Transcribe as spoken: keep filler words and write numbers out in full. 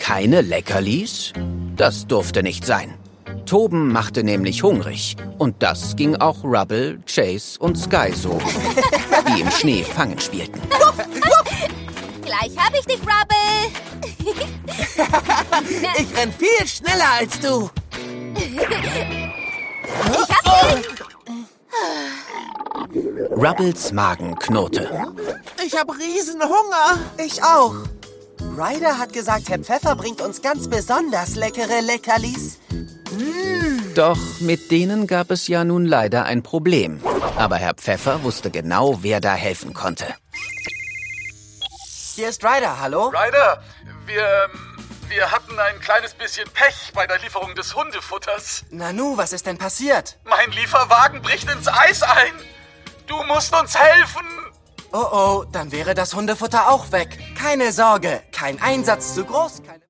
keine Leckerlis? Das durfte nicht sein. Toben machte nämlich hungrig. Und das ging auch Rubble, Chase und Sky so, die im Schnee fangen spielten. Gleich hab ich dich, Rubble. Ich renn viel schneller als du. Ich hab dich. Rubbles Magen knurrte. Ich hab riesen Hunger. Ich auch. Ryder hat gesagt, Herr Pfeffer bringt uns ganz besonders leckere Leckerlis. Doch mit denen gab es ja nun leider ein Problem. Aber Herr Pfeffer wusste genau, wer da helfen konnte. Hier ist Ryder, hallo? Ryder, wir, wir hatten ein kleines bisschen Pech bei der Lieferung des Hundefutters. Nanu, was ist denn passiert? Mein Lieferwagen bricht ins Eis ein. Du musst uns helfen. Oh oh, dann wäre das Hundefutter auch weg. Keine Sorge, kein Einsatz zu groß, keine...